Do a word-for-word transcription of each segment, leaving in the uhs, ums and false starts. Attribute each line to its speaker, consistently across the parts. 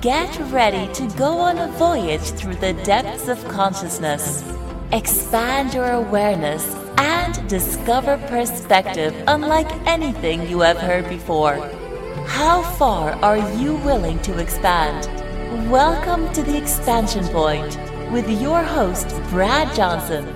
Speaker 1: Get ready to go on a voyage through the depths of consciousness. Expand your awareness and discover perspective unlike anything you have heard before. How far are you willing to expand? Welcome to The Expansion Point with your host, Brad Johnson.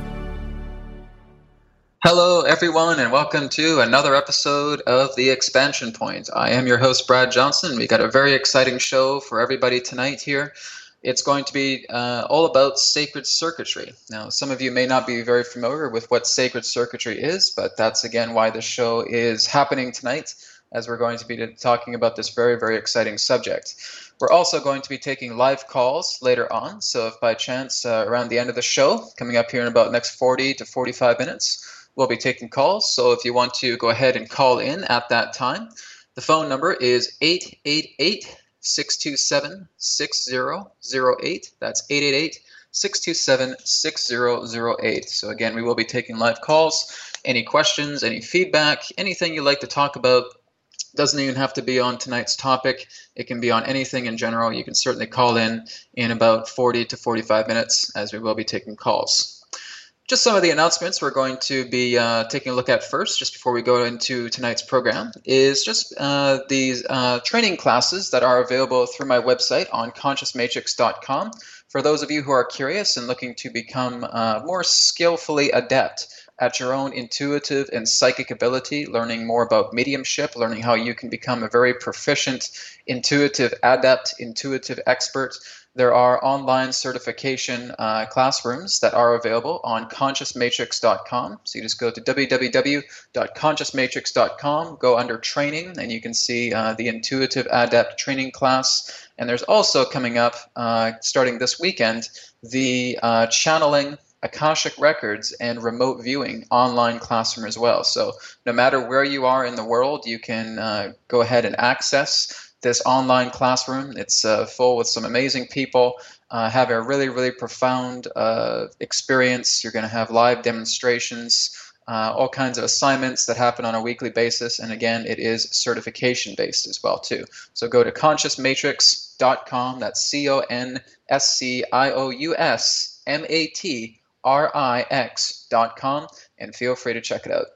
Speaker 2: Hello, everyone, and welcome to another episode of The Expansion Point. I am your host, Brad Johnson. We got a very exciting show for everybody tonight here. It's going to be uh, all about sacred circuitry. Now, some of you may not be very familiar with what sacred circuitry is, but that's again why the show is happening tonight, as we're going to be talking about this very, very exciting subject. We're also going to be taking live calls later on, so if by chance uh, around the end of the show, coming up here in about the next forty to forty-five minutes, we'll be taking calls, so if you want to go ahead and call in at that time, the phone number is eight eight eight, six two seven, six zero zero eight. That's eight eight eight, six two seven, six zero zero eight. So again, we will be taking live calls. Any questions, any feedback, anything you'd like to talk about, doesn't even have to be on tonight's topic. It can be on anything in general. You can certainly call in in about forty to forty-five minutes, as we will be taking calls. Just some of the announcements we're going to be uh, taking a look at first, just before we go into tonight's program, is just uh, these uh, training classes that are available through my website on conscious matrix dot com. For those of you who are curious and looking to become uh, more skillfully adept at your own intuitive and psychic ability, learning more about mediumship, learning how you can become a very proficient intuitive adept, intuitive expert, there are online certification uh, classrooms that are available on conscious matrix dot com. So you just go to w w w dot conscious matrix dot com, go under training, and you can see uh, the Intuitive Adept training class. And there's also coming up, uh, starting this weekend, the uh, Channeling Akashic Records and Remote Viewing online classroom as well. So no matter where you are in the world, you can uh, go ahead and access this online classroom. It's uh, full with some amazing people, uh, have a really, really profound uh, experience. You're going to have live demonstrations, uh, all kinds of assignments that happen on a weekly basis. And again, it is certification based as well too. So go to conscious matrix dot com. That's C O N S C I O U S M A T R I X dot com, and feel free to check it out.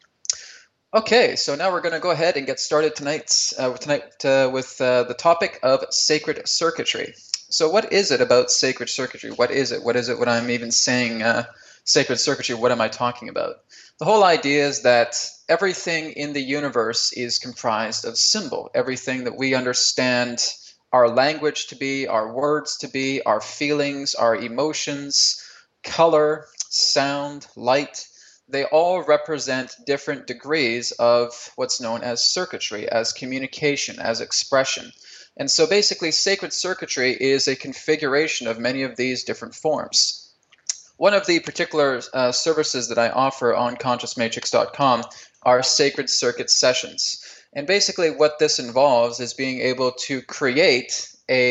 Speaker 2: Okay, so now we're going to go ahead and get started tonight, uh, tonight uh, with uh, the topic of sacred circuitry. So what is it about sacred circuitry? What is it? What is it when I'm even saying uh, sacred circuitry? What am I talking about? The whole idea is that everything in the universe is comprised of symbol. Everything that we understand our language to be, our words to be, our feelings, our emotions, color, sound, light, they all represent different degrees of what's known as circuitry, as communication, as expression. And so basically, sacred circuitry is a configuration of many of these different forms. One of the particular uh, services that I offer on conscious matrix dot com are sacred circuit sessions. And basically what this involves is being able to create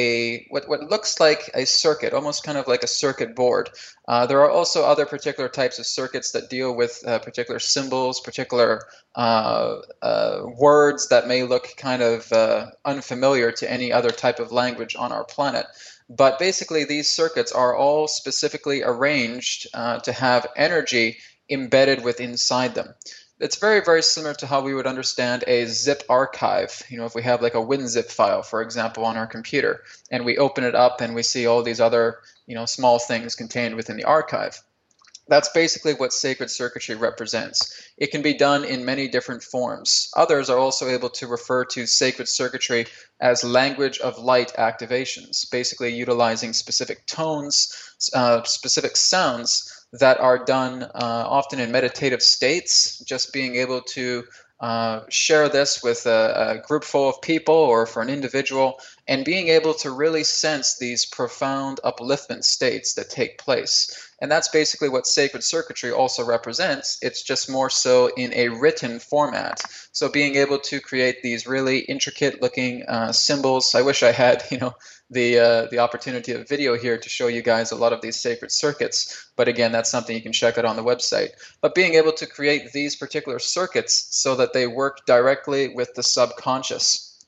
Speaker 2: a what, what looks like a circuit, almost kind of like a circuit board. Uh, there are also other particular types of circuits that deal with uh, particular symbols, particular uh, uh, words that may look kind of uh, unfamiliar to any other type of language on our planet. But basically these circuits are all specifically arranged uh, to have energy embedded within inside them. It's very, very similar to how we would understand a zip archive. You know, if we have like a WinZip file, for example, on our computer, and we open it up and we see all these other, you know, small things contained within the archive. That's basically what sacred circuitry represents. It can be done in many different forms. Others are also able to refer to sacred circuitry as language of light activations, basically utilizing specific tones, uh, specific sounds that are done uh, often in meditative states, just being able to uh, share this with a, a group full of people or for an individual, and being able to really sense these profound upliftment states that take place. And that's basically what sacred circuitry also represents. It's just more so in a written format. So being able to create these really intricate looking uh, symbols. I wish I had, you know, the uh, the opportunity of video here to show you guys a lot of these sacred circuits. But again, that's something you can check out on the website. But being able to create these particular circuits so that they work directly with the subconscious.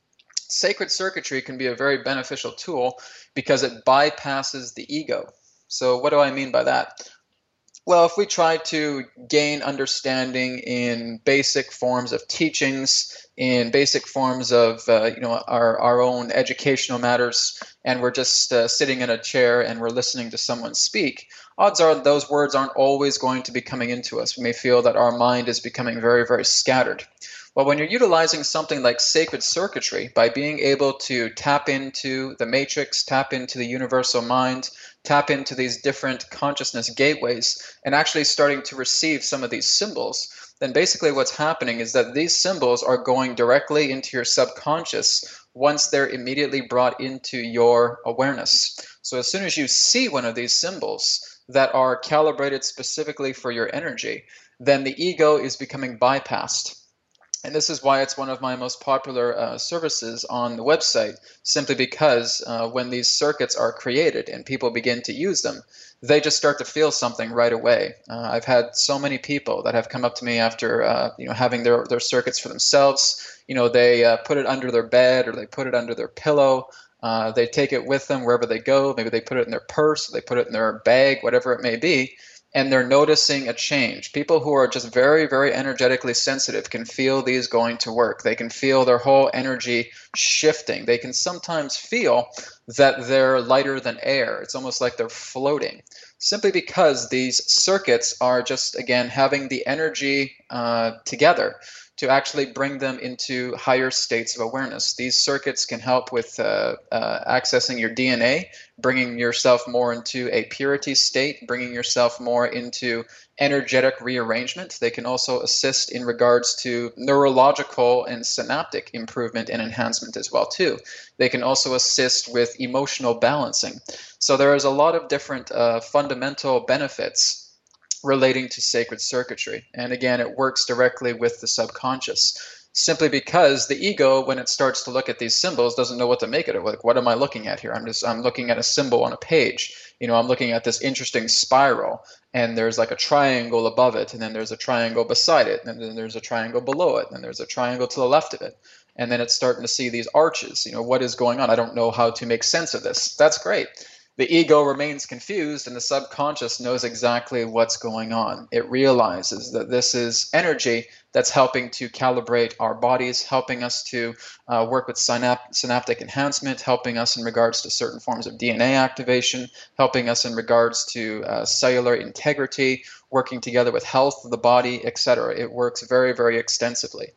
Speaker 2: sacred circuitry can be a very beneficial tool because it bypasses the ego. So what do I mean by that? Well, if we try to gain understanding in basic forms of teachings, in basic forms of uh, you know our, our own educational matters, and we're just uh, sitting in a chair and we're listening to someone speak, odds are those words aren't always going to be coming into us. We may feel that our mind is becoming very, very scattered. Well, when you're utilizing something like sacred circuitry, by being able to tap into the matrix, tap into the universal mind, tap into these different consciousness gateways, and actually starting to receive some of these symbols, then basically what's happening is that these symbols are going directly into your subconscious once they're immediately brought into your awareness. So as soon as you see one of these symbols that are calibrated specifically for your energy, then the ego is becoming bypassed. And this is why it's one of my most popular uh, services on the website, simply because uh, when these circuits are created and people begin to use them, they just start to feel something right away. Uh, I've had so many people that have come up to me after uh, you know having their, their circuits for themselves. You know, they uh, put it under their bed or they put it under their pillow. Uh, they take it with them wherever they go. Maybe they put it in their purse, they put it in their bag, whatever it may be. And they're noticing a change. People who are just very, very energetically sensitive can feel these going to work. They can feel their whole energy shifting. They can sometimes feel that they're lighter than air. It's almost like they're floating, simply because these circuits are just, again, having the energy uh, together to actually bring them into higher states of awareness. These circuits can help with uh, uh, accessing your D N A, bringing yourself more into a purity state, bringing yourself more into energetic rearrangement. They can also assist in regards to neurological and synaptic improvement and enhancement as well too. They can also assist with emotional balancing. So there is a lot of different uh, fundamental benefits relating to sacred circuitry. And again, it works directly with the subconscious, simply because the ego, when it starts to look at these symbols, doesn't know what to make of it. Like, what am I looking at here? I'm just, I'm looking at a symbol on a page. You know, I'm looking at this interesting spiral, and there's like a triangle above it, and then there's a triangle beside it, and then there's a triangle below it, and there's a triangle to the left of it. And then it's starting to see these arches. You know, what is going on? I don't know how to make sense of this. That's great. The ego remains confused, and the subconscious knows exactly what's going on. It realizes that this is energy that's helping to calibrate our bodies, helping us to uh, work with synap- synaptic enhancement, helping us in regards to certain forms of D N A activation, helping us in regards to uh, cellular integrity, working together with health of the body, et cetera. It works very, very extensively.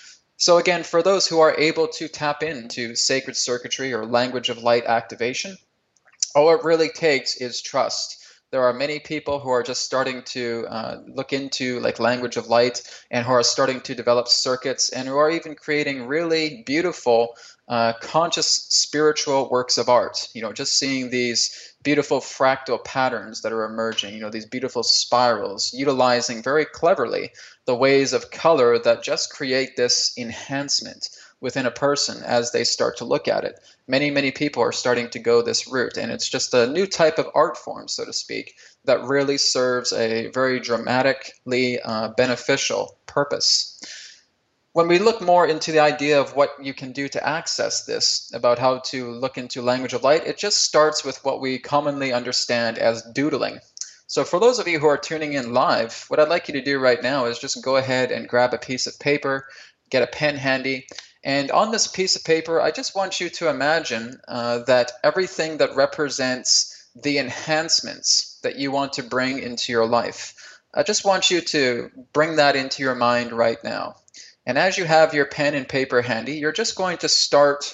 Speaker 2: So again, for those who are able to tap into sacred circuitry or language of light activation, all it really takes is trust. There are many people who are just starting to uh, look into like language of light, and who are starting to develop circuits, and who are even creating really beautiful uh, conscious spiritual works of art. You know, just seeing these beautiful fractal patterns that are emerging, you know, these beautiful spirals, utilizing very cleverly the ways of color that just create this enhancement within a person as they start to look at it. Many, many people are starting to go this route, and it's just a new type of art form, so to speak, that really serves a very dramatically uh, beneficial purpose. When we look more into the idea of what you can do to access this, about how to look into language of light, it just starts with what we commonly understand as doodling. So for those of you who are tuning in live, what I'd like you to do right now is just go ahead and grab a piece of paper, get a pen handy, and on this piece of paper, I just want you to imagine uh, that everything that represents the enhancements that you want to bring into your life, I just want you to bring that into your mind right now. And as you have your pen and paper handy, you're just going to start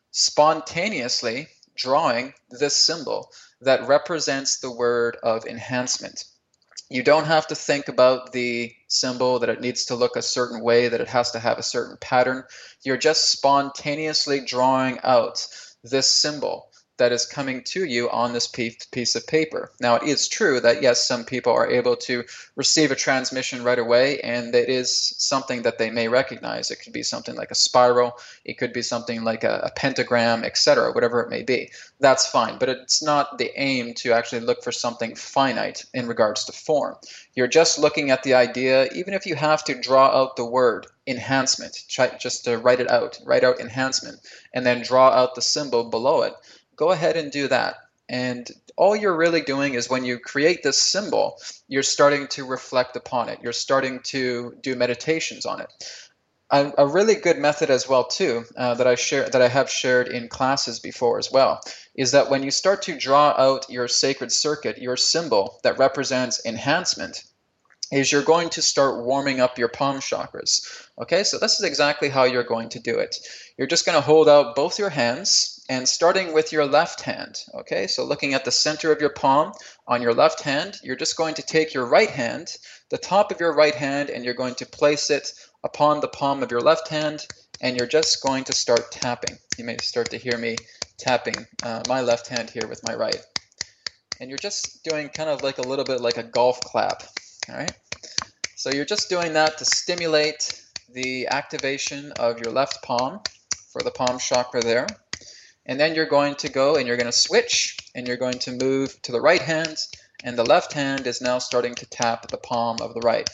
Speaker 2: spontaneously drawing this symbol that represents the word of enhancement. You don't have to think about the symbol, that it needs to look a certain way, that it has to have a certain pattern. You're just spontaneously drawing out this symbol that is coming to you on this piece of paper. Now, it is true that, yes, some people are able to receive a transmission right away, and it is something that they may recognize. It could be something like a spiral, it could be something like a, a pentagram, et cetera, whatever it may be. That's fine, but it's not the aim to actually look for something finite in regards to form. You're just looking at the idea, even if you have to draw out the word enhancement, try just to write it out, write out enhancement, and then draw out the symbol below it. Go ahead and do that. And all you're really doing is when you create this symbol, you're starting to reflect upon it. You're starting to do meditations on it. A, a really good method as well too, uh, that I share, that I have shared in classes before as well, is that when you start to draw out your sacred circuit, your symbol that represents enhancement, is you're going to start warming up your palm chakras. Okay, so this is exactly how you're going to do it. You're just going to hold out both your hands, and starting with your left hand. Okay, so looking at the center of your palm on your left hand, you're just going to take your right hand, the top of your right hand, and you're going to place it upon the palm of your left hand, and you're just going to start tapping. You may start to hear me tapping uh, my left hand here with my right. And you're just doing kind of like a little bit like a golf clap. All right, so you're just doing that to stimulate the activation of your left palm for the palm chakra there. And then you're going to go and you're going to switch, and you're going to move to the right hand, and the left hand is now starting to tap the palm of the right.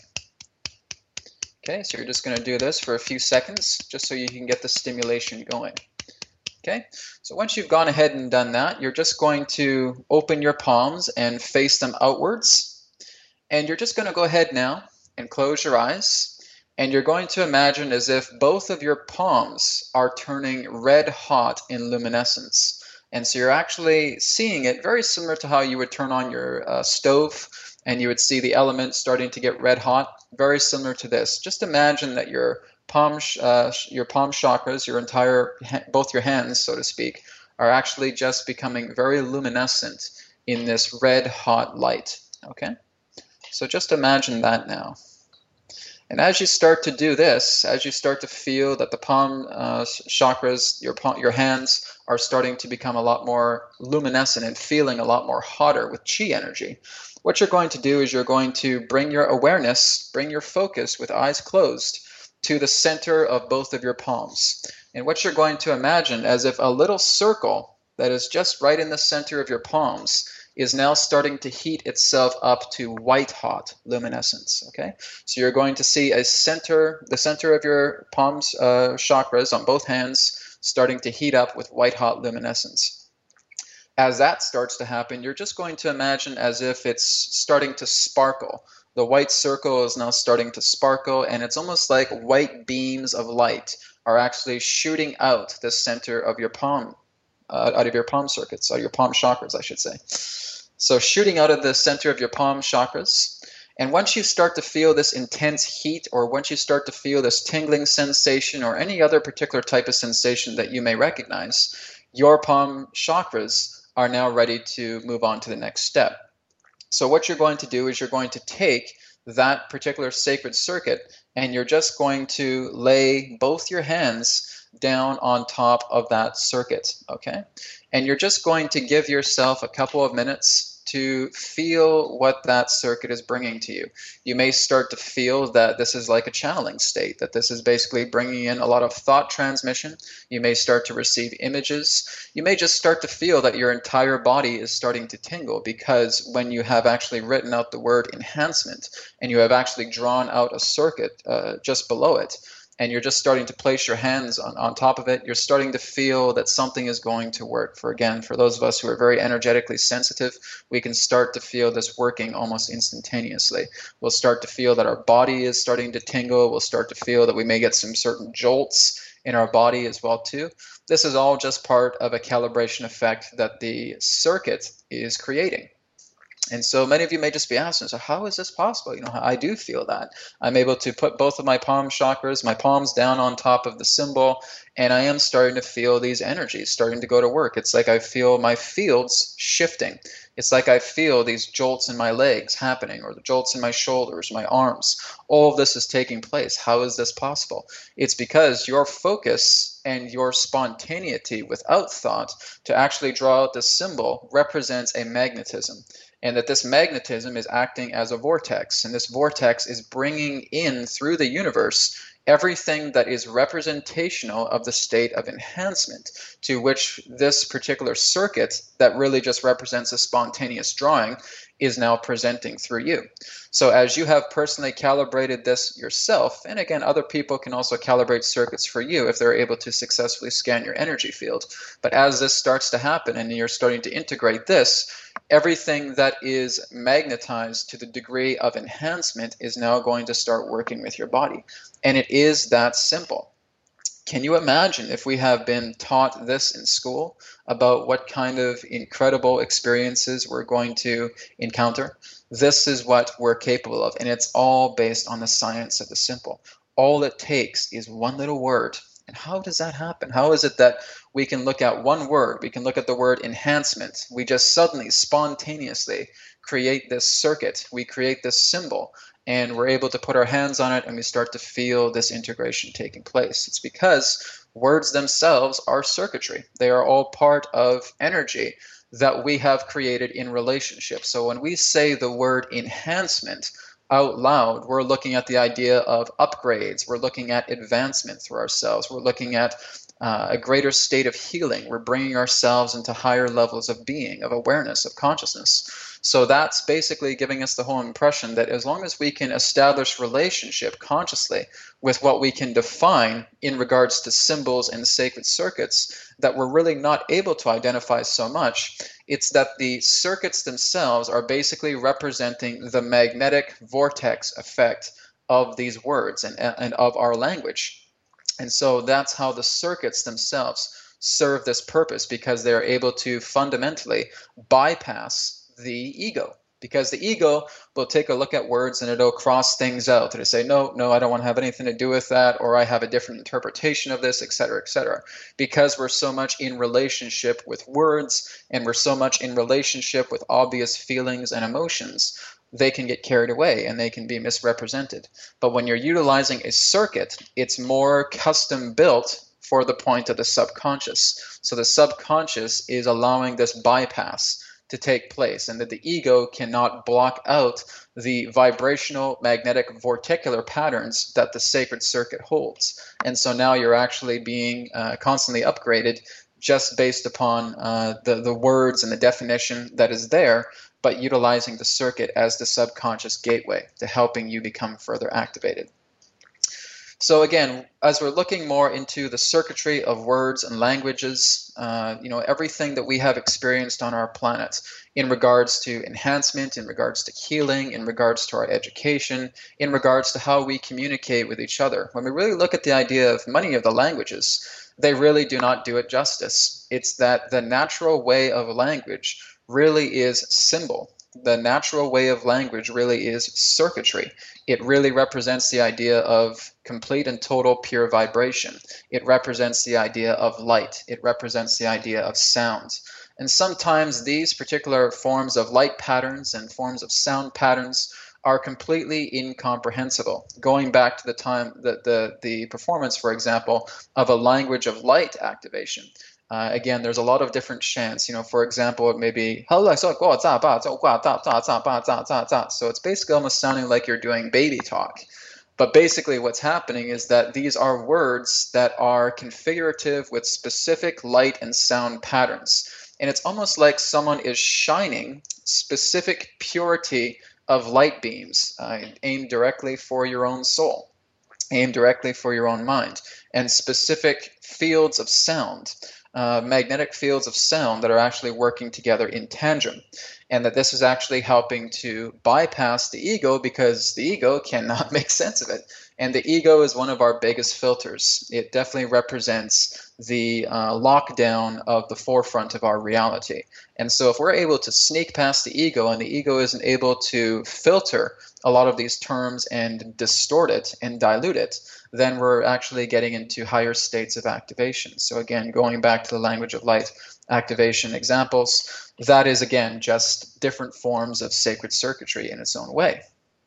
Speaker 2: Okay, so you're just going to do this for a few seconds just so you can get the stimulation going. Okay, so once you've gone ahead and done that, you're just going to open your palms and face them outwards. And you're just going to go ahead now and close your eyes. And you're going to imagine as if both of your palms are turning red hot in luminescence. And so you're actually seeing it very similar to how you would turn on your uh, stove and you would see the elements starting to get red hot. Very similar to this. Just imagine that your palm, uh, your palm chakras, your entire, both your hands, so to speak, are actually just becoming very luminescent in this red hot light. Okay? So just imagine that now. And as you start to do this, as you start to feel that the palm uh, chakras, your palm, your hands are starting to become a lot more luminescent and feeling a lot more hotter with chi energy, what you're going to do is you're going to bring your awareness, bring your focus with eyes closed to the center of both of your palms. And what you're going to imagine as if a little circle that is just right in the center of your palms is now starting to heat itself up to white hot luminescence. Okay, so you're going to see a center, the center of your palms uh, chakras on both hands starting to heat up with white hot luminescence. As that starts to happen, you're just going to imagine as if it's starting to sparkle. The white circle is now starting to sparkle, and it's almost like white beams of light are actually shooting out the center of your palm, uh, out of your palm circuits, out of your palm chakras, I should say. So shooting out of the center of your palm chakras. And once you start to feel this intense heat, or once you start to feel this tingling sensation or any other particular type of sensation that you may recognize, your palm chakras are now ready to move on to the next step. So what you're going to do is you're going to take that particular sacred circuit and you're just going to lay both your hands down on top of that circuit, okay? And you're just going to give yourself a couple of minutes to feel what that circuit is bringing to you. You may start to feel that this is like a channeling state, that this is basically bringing in a lot of thought transmission. You may start to receive images. You may just start to feel that your entire body is starting to tingle, because when you have actually written out the word enhancement and you have actually drawn out a circuit uh, just below it, and you're just starting to place your hands on, on top of it, you're starting to feel that something is going to work. For again, for those of us who are very energetically sensitive, we can start to feel this working almost instantaneously. We'll start to feel that our body is starting to tingle. We'll start to feel that we may get some certain jolts in our body as well too. This is all just part of a calibration effect that the circuit is creating. And so many of you may just be asking, so how is this possible? You know, I do feel that. I'm able to put both of my palm chakras, my palms down on top of the symbol, and I am starting to feel these energies starting to go to work. It's like I feel my fields shifting. It's like I feel these jolts in my legs happening, or the jolts in my shoulders, my arms. All of this is taking place. How is this possible? It's because your focus and your spontaneity without thought to actually draw out this symbol represents a magnetism. And that this magnetism is acting as a vortex. And this vortex is bringing in through the universe everything that is representational of the state of enhancement, to which this particular circuit that really just represents a spontaneous drawing is now presenting through you. So as you have personally calibrated this yourself, and again, other people can also calibrate circuits for you if they're able to successfully scan your energy field. But as this starts to happen and you're starting to integrate this, everything that is magnetized to the degree of enhancement is now going to start working with your body. And it is that simple. Can you imagine if we have been taught this in school about what kind of incredible experiences we're going to encounter? This is what we're capable of, and it's all based on the science of the simple. All it takes is one little word. And how does that happen? How is it that we can look at one word, we can look at the word enhancement, we just suddenly, spontaneously create this circuit, we create this symbol, and we're able to put our hands on it and we start to feel this integration taking place? It's because words themselves are circuitry. They are all part of energy that we have created in relationship. So when we say the word enhancement out loud, we're looking at the idea of upgrades. We're looking at advancement through ourselves. We're looking at uh, a greater state of healing. We're bringing ourselves into higher levels of being, of awareness, of consciousness. So that's basically giving us the whole impression that as long as we can establish relationship consciously with what we can define in regards to symbols and sacred circuits, that we're really not able to identify so much. It's that the circuits themselves are basically representing the magnetic vortex effect of these words and, and of our language. And so that's how the circuits themselves serve this purpose, because they're able to fundamentally bypass the ego. Because the ego will take a look at words and it'll cross things out. It'll say, no, no, I don't want to have anything to do with that, or I have a different interpretation of this, et cetera, et cetera. Because we're so much in relationship with words and we're so much in relationship with obvious feelings and emotions, they can get carried away and they can be misrepresented. But when you're utilizing a circuit, it's more custom built for the point of the subconscious. So the subconscious is allowing this bypass to take place, and that the ego cannot block out the vibrational magnetic vorticular patterns that the sacred circuit holds. And so now you're actually being uh, constantly upgraded just based upon uh, the, the words and the definition that is there, but utilizing the circuit as the subconscious gateway to helping you become further activated. So again, as we're looking more into the circuitry of words and languages, uh, you know, everything that we have experienced on our planet in regards to enhancement, in regards to healing, in regards to our education, in regards to how we communicate with each other. When we really look at the idea of many of the languages, they really do not do it justice. It's that the natural way of language really is symbol. The natural way of language really is circuitry. It really represents the idea of complete and total pure vibration. It represents the idea of light. It represents the idea of sound. And sometimes these particular forms of light patterns and forms of sound patterns are completely incomprehensible. Going back to the time, the, the, the performance, for example, of a language of light activation. Uh, again, there's a lot of different chants. You know, for example, it may be so it's basically almost sounding like you're doing baby talk. But basically what's happening is that these are words that are configurative with specific light and sound patterns. And it's almost like someone is shining specific purity of light beams uh, aimed directly for your own soul, aimed directly for your own mind, and specific fields of sound. Uh, magnetic fields of sound that are actually working together in tandem, and that this is actually helping to bypass the ego, because the ego cannot make sense of it. And the ego is one of our biggest filters. It definitely represents the uh, lockdown of the forefront of our reality. And so if we're able to sneak past the ego, and the ego isn't able to filter a lot of these terms and distort it and dilute it, then we're actually getting into higher states of activation. So again, going back to the language of light activation examples, that is again just different forms of sacred circuitry in its own way.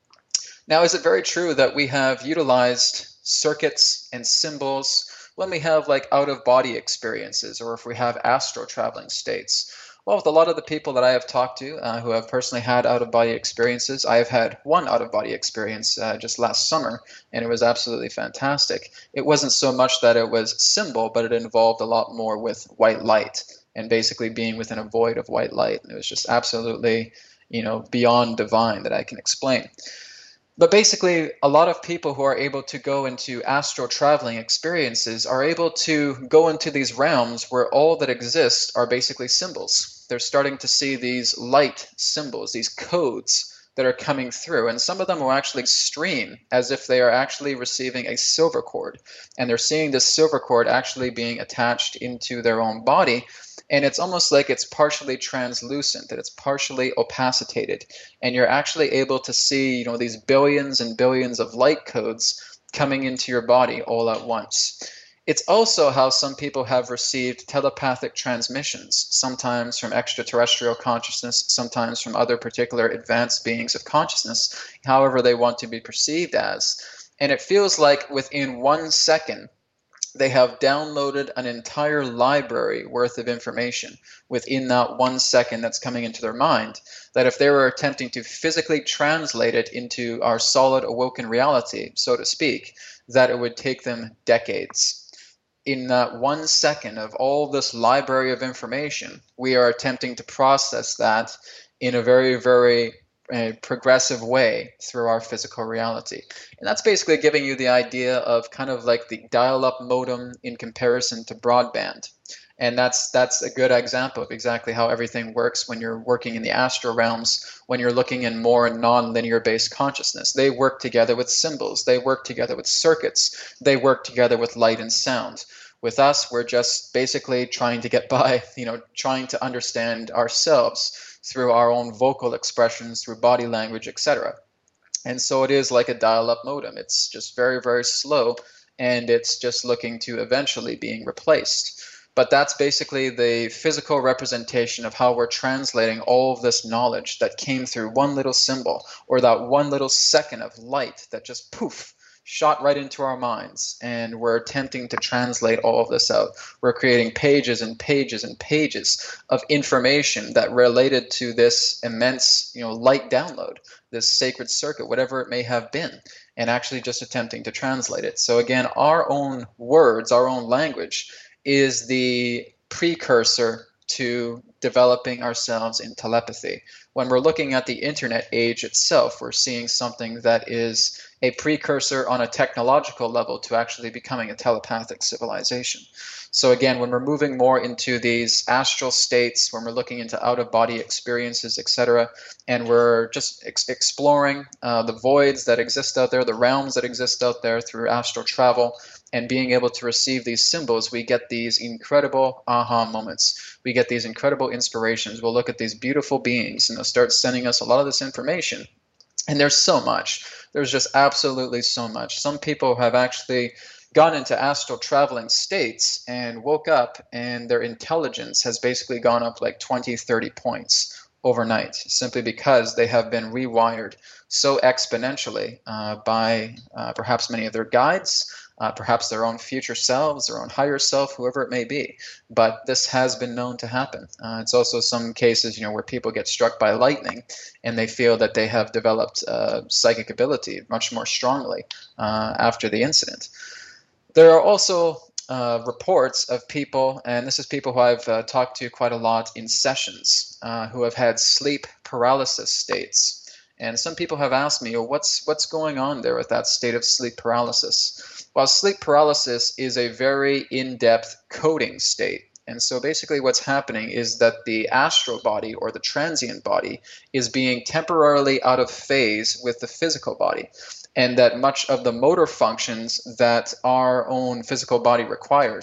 Speaker 2: Now, is it very true that we have utilized circuits and symbols when we have like out-of-body experiences, or if we have astral traveling states? Well, with a lot of the people that I have talked to uh, who have personally had out-of-body experiences, I have had one out-of-body experience uh, just last summer, and it was absolutely fantastic. It wasn't so much that it was symbol, but it involved a lot more with white light and basically being within a void of white light. And it was just absolutely, you know, beyond divine that I can explain. But basically, a lot of people who are able to go into astral traveling experiences are able to go into these realms where all that exists are basically symbols. They're starting to see these light symbols, these codes that are coming through. And some of them will actually stream as if they are actually receiving a silver cord. And they're seeing this silver cord actually being attached into their own body. And it's almost like it's partially translucent, that it's partially opacitated. And you're actually able to see, you know, these billions and billions of light codes coming into your body all at once. It's also how some people have received telepathic transmissions, sometimes from extraterrestrial consciousness, sometimes from other particular advanced beings of consciousness, however they want to be perceived as. And it feels like within one second, they have downloaded an entire library worth of information within that one second that's coming into their mind, that if they were attempting to physically translate it into our solid awoken reality, so to speak, that it would take them decades. In that one second of all this library of information, we are attempting to process that in a very, very uh, progressive way through our physical reality. And that's basically giving you the idea of kind of like the dial-up modem in comparison to broadband. And that's that's a good example of exactly how everything works when you're working in the astral realms, when you're looking in more non-linear based consciousness. They work together with symbols. They work together with circuits. They work together with light and sound. With us, we're just basically trying to get by, you know, trying to understand ourselves through our own vocal expressions, through body language, et cetera. And so it is like a dial-up modem. It's just very, very slow, and it's just looking to eventually being replaced. But that's basically the physical representation of how we're translating all of this knowledge that came through one little symbol, or that one little second of light that just poof, shot right into our minds, and we're attempting to translate all of this out. We're creating pages and pages and pages of information that related to this immense, you know, light download, this sacred circuit, whatever it may have been, and actually just attempting to translate it. So again, our own words, our own language is the precursor to developing ourselves in telepathy. When we're looking at the internet age itself, we're seeing something that is a precursor on a technological level to actually becoming a telepathic civilization. So again, when we're moving more into these astral states, when we're looking into out-of-body experiences, et cetera, and we're just ex- exploring uh, the voids that exist out there, the realms that exist out there through astral travel, and being able to receive these symbols, we get these incredible aha moments. We get these incredible inspirations. We'll look at these beautiful beings, and they'll start sending us a lot of this information. And there's so much. There's just absolutely so much. Some people have actually gone into astral traveling states and woke up, and their intelligence has basically gone up like twenty, thirty points overnight, simply because they have been rewired so exponentially uh, by uh, perhaps many of their guides, uh, perhaps their own future selves, their own higher self, whoever it may be. But this has been known to happen. Uh, it's also some cases, you know, where people get struck by lightning and they feel that they have developed uh, psychic ability much more strongly uh, after the incident. There are also uh, reports of people, and this is people who I've uh, talked to quite a lot in sessions, uh, who have had sleep paralysis states. And some people have asked me, well, what's what's going on there with that state of sleep paralysis? Well, sleep paralysis is a very in-depth coding state. And so basically what's happening is that the astral body, or the transient body, is being temporarily out of phase with the physical body. And that much of the motor functions that our own physical body requires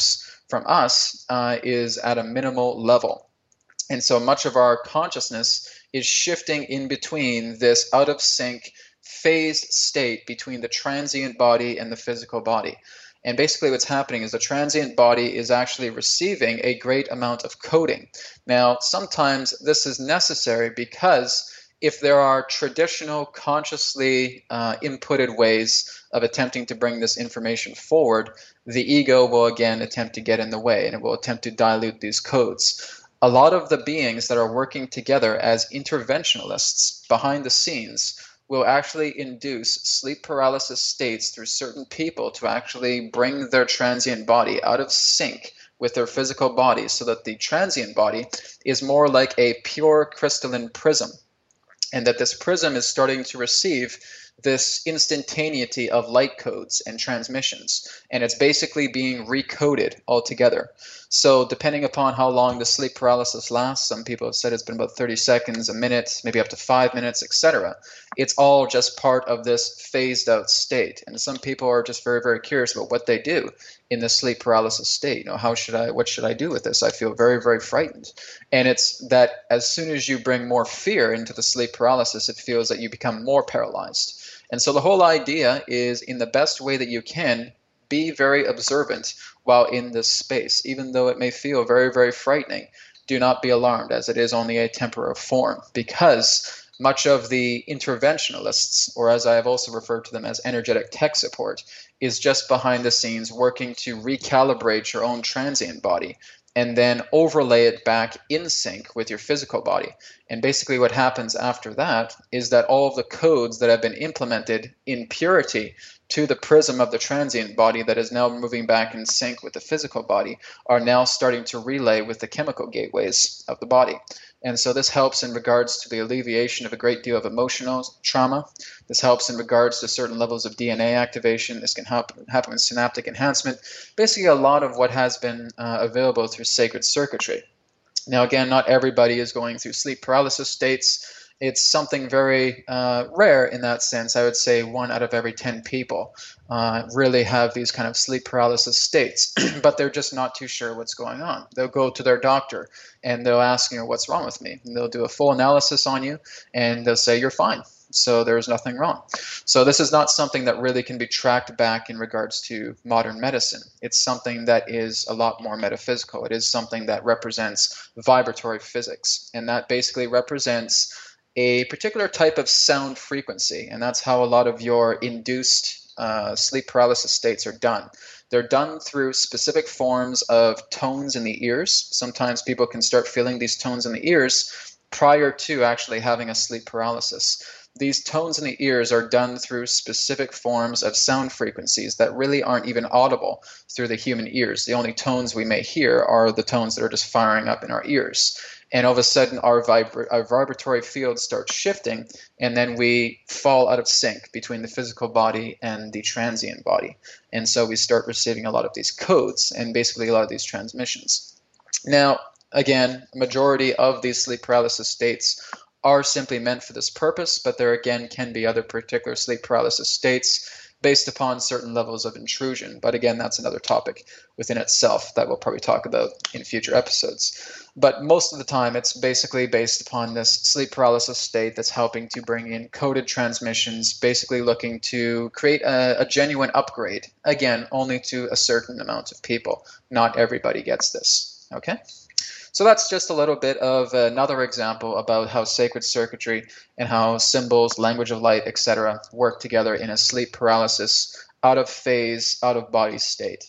Speaker 2: from us uh, is at a minimal level. And so much of our consciousness is shifting in between this out of sync phased state between the transient body and the physical body. And basically what's happening is the transient body is actually receiving a great amount of coding. Now, sometimes this is necessary because if there are traditional, consciously uh, inputted ways of attempting to bring this information forward, the ego will again attempt to get in the way, and it will attempt to dilute these codes. A lot of the beings that are working together as interventionalists behind the scenes will actually induce sleep paralysis states through certain people to actually bring their transient body out of sync with their physical body, so that the transient body is more like a pure crystalline prism, and that this prism is starting to receive this instantaneity of light codes and transmissions, and it's basically being recoded altogether. So depending upon how long the sleep paralysis lasts, some people have said it's been about thirty seconds, a minute, maybe up to five minutes, et cetera. It's all just part of this phased out state. And some people are just very, very curious about what they do in the sleep paralysis state. You know, how should I, what should I do with this? I feel very, very frightened. And it's that as soon as you bring more fear into the sleep paralysis, it feels that you become more paralyzed. And so the whole idea is, in the best way that you can, be very observant while in this space. Even though it may feel very, very frightening, do not be alarmed, as it is only a temporary form, because much of the interventionalists, or as I have also referred to them as energetic tech support, is just behind the scenes working to recalibrate your own transient body and then overlay it back in sync with your physical body. And basically what happens after that is that all of the codes that have been implemented in purity to the prism of the transient body that is now moving back in sync with the physical body are now starting to relay with the chemical gateways of the body. And so this helps in regards to the alleviation of a great deal of emotional trauma. This helps in regards to certain levels of D N A activation. This can happen, happen with synaptic enhancement. Basically a lot of what has been uh, available through sacred circuitry. Now again, not everybody is going through sleep paralysis states. It's something very uh, rare in that sense. I would say one out of every ten people uh, really have these kind of sleep paralysis states, but they're just not too sure what's going on. They'll go to their doctor and they'll ask, you know, what's wrong with me? And they'll do a full analysis on you and they'll say, you're fine. So there's nothing wrong. So this is not something that really can be tracked back in regards to modern medicine. It's something that is a lot more metaphysical. It is something that represents vibratory physics, and that basically represents a particular type of sound frequency, and that's how a lot of your induced uh, sleep paralysis states are done. They're done through specific forms of tones in the ears. Sometimes people can start feeling these tones in the ears prior to actually having a sleep paralysis. These tones in the ears are done through specific forms of sound frequencies that really aren't even audible through the human ears. The only tones we may hear are the tones that are just firing up in our ears. And all of a sudden our, vibra- our vibratory field starts shifting, and then we fall out of sync between the physical body and the transient body. And so we start receiving a lot of these codes and basically a lot of these transmissions. Now, again, majority of these sleep paralysis states are simply meant for this purpose, but there again can be other particular sleep paralysis states based upon certain levels of intrusion. But again, that's another topic within itself that we'll probably talk about in future episodes. But most of the time, it's basically based upon this sleep paralysis state that's helping to bring in coded transmissions, basically looking to create a, a genuine upgrade, again, only to a certain amount of people. Not everybody gets this, okay? So that's just a little bit of another example about how sacred circuitry and how symbols, language of light, et cetera work together in a sleep paralysis, out of phase, out of body state.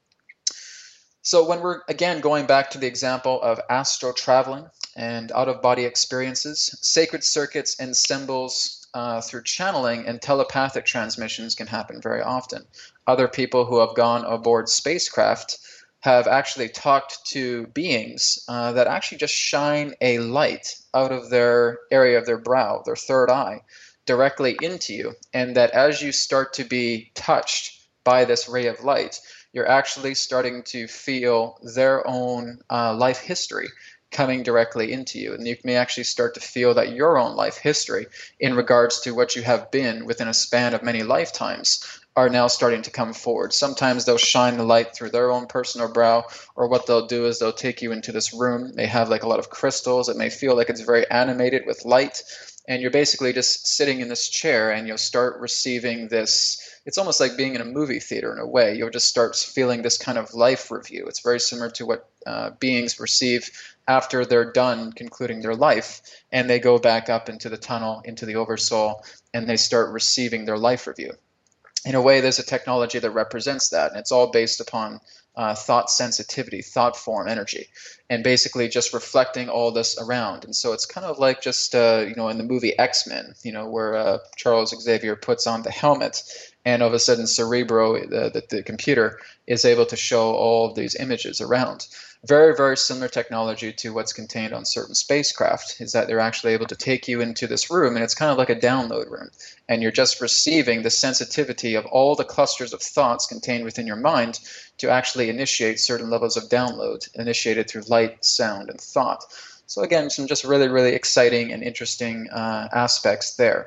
Speaker 2: So when we're, again, going back to the example of astral traveling and out-of-body experiences, sacred circuits and symbols uh, through channeling and telepathic transmissions can happen very often. Other people who have gone aboard spacecraft have actually talked to beings uh, that actually just shine a light out of their area of their brow, their third eye, directly into you, and that as you start to be touched by this ray of light, you're actually starting to feel their own uh, life history coming directly into you. And you may actually start to feel that your own life history in regards to what you have been within a span of many lifetimes are now starting to come forward. Sometimes they'll shine the light through their own personal brow, or what they'll do is they'll take you into this room. They have like a lot of crystals. It may feel like it's very animated with light. And you're basically just sitting in this chair and you'll start receiving this. It's almost like being in a movie theater in a way. You'll just start feeling this kind of life review. It's very similar to what uh, beings receive after they're done concluding their life, and they go back up into the tunnel, into the oversoul, and they start receiving their life review. In a way, there's a technology that represents that, and it's all based upon uh, thought sensitivity, thought form, energy, and basically just reflecting all this around. And so it's kind of like just, uh, you know, in the movie X-Men, you know, where uh, Charles Xavier puts on the helmet, and all of a sudden Cerebro, the, the, the computer, is able to show all of these images around. Very, very similar technology to what's contained on certain spacecraft, is that they're actually able to take you into this room, and it's kind of like a download room. And you're just receiving the sensitivity of all the clusters of thoughts contained within your mind to actually initiate certain levels of download, initiated through light, sound, and thought. So again, some just really, really exciting and interesting uh, aspects there.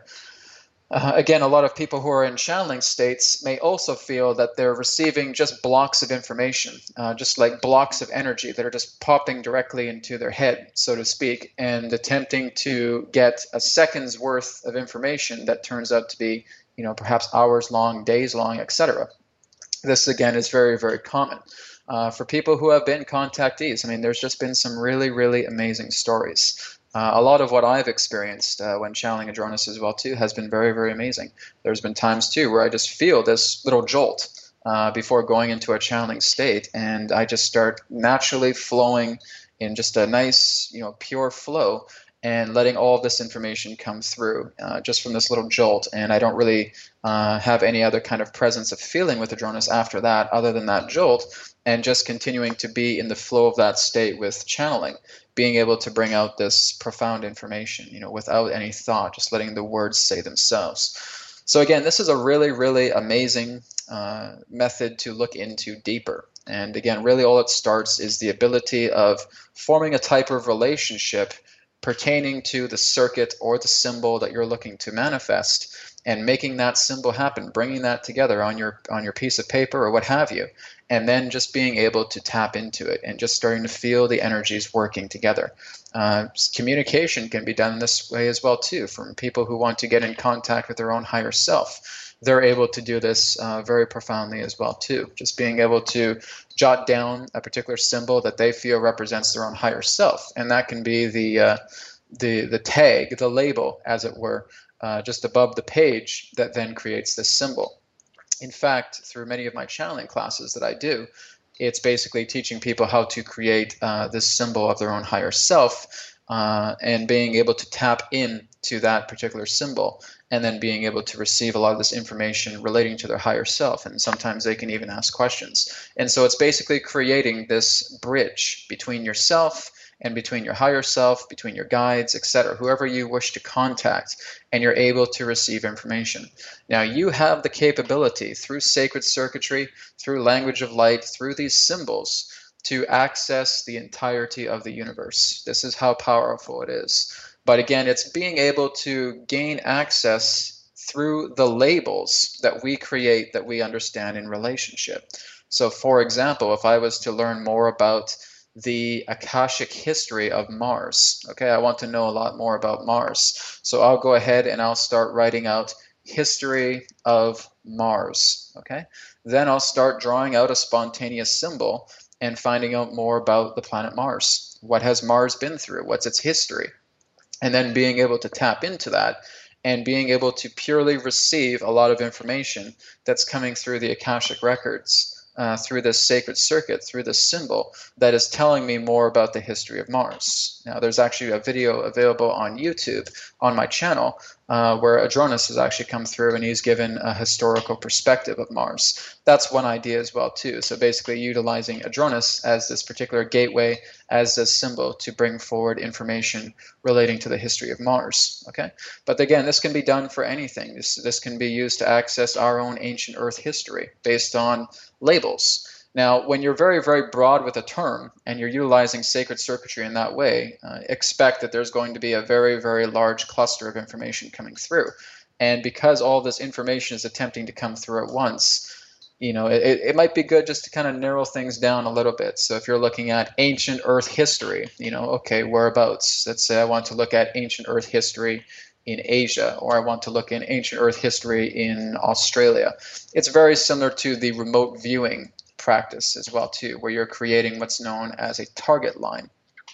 Speaker 2: Uh, again, a lot of people who are in channeling states may also feel that they're receiving just blocks of information, uh, just like blocks of energy that are just popping directly into their head, so to speak, and attempting to get a second's worth of information that turns out to be, you know, perhaps hours long, days long, et cetera. This, again, is very, very common. Uh, for people who have been contactees, I mean, there's just been some really, really amazing stories. Uh, a lot of what I've experienced uh, when channeling Adronis as well, too, has been very, very amazing. There's been times, too, where I just feel this little jolt uh, before going into a channeling state, and I just start naturally flowing in just a nice, you know, pure flow, and letting all of this information come through uh, just from this little jolt. And I don't really uh, have any other kind of presence of feeling with Adronis after that, other than that jolt, and just continuing to be in the flow of that state with channeling, being able to bring out this profound information, you know, without any thought, just letting the words say themselves. So again, this is a really, really amazing uh, method to look into deeper. And again, really all it starts is the ability of forming a type of relationship pertaining to the circuit or the symbol that you're looking to manifest, and making that symbol happen, bringing that together on your on your piece of paper or what have you, and then just being able to tap into it and just starting to feel the energies working together. Uh, communication can be done this way as well too, from people who want to get in contact with their own higher self. They're able to do this uh, very profoundly as well too, just being able to jot down a particular symbol that they feel represents their own higher self, and that can be the uh, the the tag, the label, as it were, uh, just above the page that then creates this symbol. In fact, through many of my channeling classes that I do, it's basically teaching people how to create uh, this symbol of their own higher self, uh, and being able to tap in to that particular symbol, and then being able to receive a lot of this information relating to their higher self. And sometimes they can even ask questions. And so it's basically creating this bridge between yourself and between your higher self, between your guides, et cetera, whoever you wish to contact, and you're able to receive information. Now, you have the capability through sacred circuitry, through language of light, through these symbols, to access the entirety of the universe. This is how powerful it is. But again, it's being able to gain access through the labels that we create, that we understand in relationship. So, for example, if I was to learn more about the Akashic history of Mars. Okay, I want to know a lot more about Mars. So I'll go ahead and I'll start writing out history of Mars. Okay, then I'll start drawing out a spontaneous symbol and finding out more about the planet Mars. What has Mars been through? What's its history? And then being able to tap into that and being able to purely receive a lot of information that's coming through the Akashic records. Uh, through this sacred circuit, through this symbol that is telling me more about the history of Mars. Now, there's actually a video available on YouTube on my channel uh, where Adronis has actually come through and he's given a historical perspective of Mars. That's one idea as well, too. So basically utilizing Adronis as this particular gateway, as a symbol to bring forward information relating to the history of Mars. Okay, but again, this can be done for anything. This, this can be used to access our own ancient Earth history based on labels. Now, when you're very, very broad with a term and you're utilizing sacred circuitry in that way, uh, expect that there's going to be a very, very large cluster of information coming through. And because all this information is attempting to come through at once, you know, it, it might be good just to kind of narrow things down a little bit. So if you're looking at ancient Earth history, you know, okay, whereabouts? Let's say I want to look at ancient Earth history in Asia, or I want to look in ancient Earth history in Australia. It's very similar to the remote viewing practice as well too, where you're creating what's known as a target line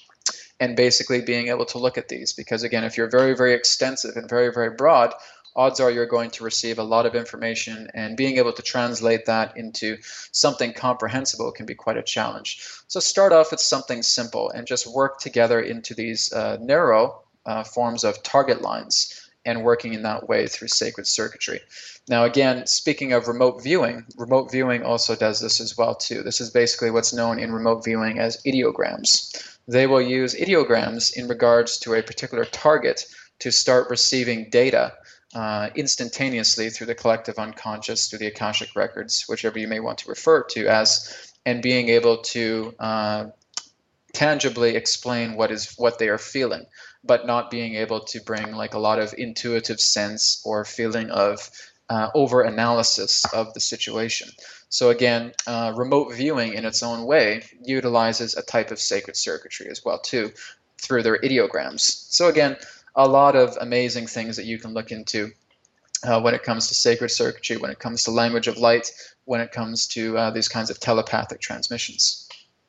Speaker 2: and basically being able to look at these. Because again, if you're very, very extensive and very, very broad, odds are you're going to receive a lot of information, and being able to translate that into something comprehensible can be quite a challenge. So start off with something simple and just work together into these uh, narrow uh, forms of target lines, and working in that way through sacred circuitry. Now again, speaking of remote viewing, remote viewing also does this as well too. This is basically what's known in remote viewing as ideograms. They will use ideograms in regards to a particular target to start receiving data uh, instantaneously through the collective unconscious, through the Akashic records, whichever you may want to refer to as, and being able to uh, tangibly explain what is what they are feeling, but not being able to bring like a lot of intuitive sense or feeling of uh, over-analysis of the situation. So again, uh, remote viewing in its own way utilizes a type of sacred circuitry as well too, through their ideograms. So again, a lot of amazing things that you can look into uh, when it comes to sacred circuitry, when it comes to language of light, when it comes to uh, these kinds of telepathic transmissions.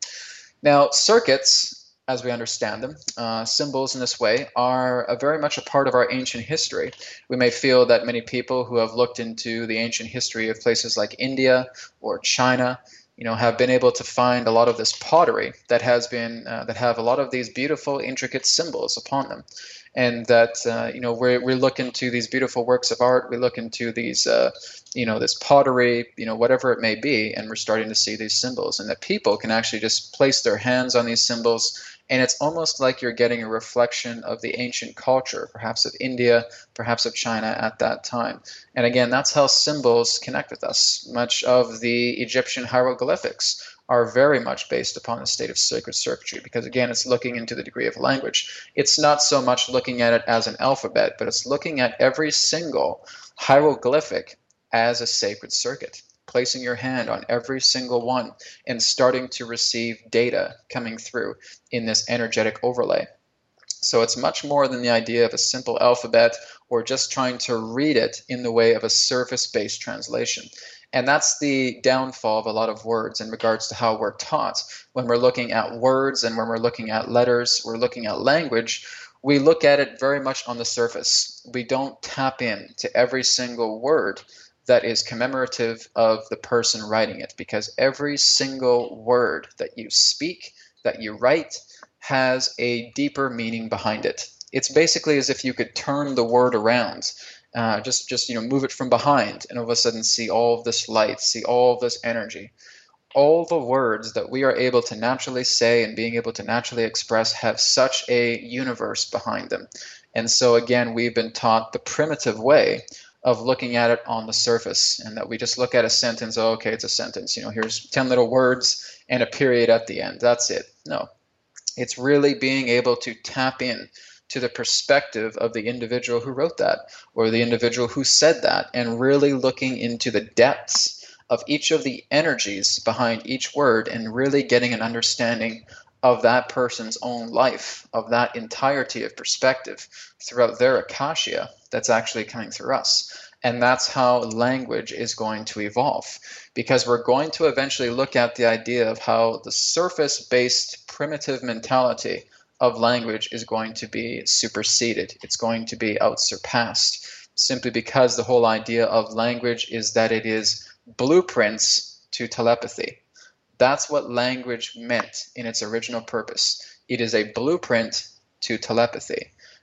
Speaker 2: Now, circuits, as we understand them, uh, symbols in this way, are a very much a part of our ancient history. We may feel that many people who have looked into the ancient history of places like India or China, you know, have been able to find a lot of this pottery that has been uh, that have a lot of these beautiful, intricate symbols upon them. And that, uh, you know, we we look into these beautiful works of art, we look into these, uh, you know, this pottery, you know, whatever it may be, and we're starting to see these symbols, and that people can actually just place their hands on these symbols, and it's almost like you're getting a reflection of the ancient culture, perhaps of India, perhaps of China at that time. And again, that's how symbols connect with us. Much of the Egyptian hieroglyphics are very much based upon the state of sacred circuitry, because again, it's looking into the degree of language. It's not so much looking at it as an alphabet, but it's looking at every single hieroglyphic as a sacred circuit, placing your hand on every single one and starting to receive data coming through in this energetic overlay. So it's much more than the idea of a simple alphabet or just trying to read it in the way of a surface-based translation. And that's the downfall of a lot of words in regards to how we're taught. When we're looking at words and when we're looking at letters, we're looking at language, we look at it very much on the surface. We don't tap in to every single word that is commemorative of the person writing it, because every single word that you speak, that you write, has a deeper meaning behind it. It's basically as if you could turn the word around. Uh, just, just you know, move it from behind, and all of a sudden see all of this light, see all of this energy. All the words that we are able to naturally say and being able to naturally express have such a universe behind them. And so again, we've been taught the primitive way of looking at it on the surface, and that we just look at a sentence, oh, okay, it's a sentence. You know, here's ten little words and a period at the end. That's it. No, it's really being able to tap in to the perspective of the individual who wrote that, or the individual who said that, and really looking into the depths of each of the energies behind each word, and really getting an understanding of that person's own life, of that entirety of perspective throughout their akasha that's actually coming through us. And that's how language is going to evolve, because we're going to eventually look at the idea of how the surface-based primitive mentality of language is going to be superseded. It's going to be outsurpassed, simply because the whole idea of language is that it is blueprints to telepathy. That's what language meant in its original purpose. It is a blueprint to telepathy.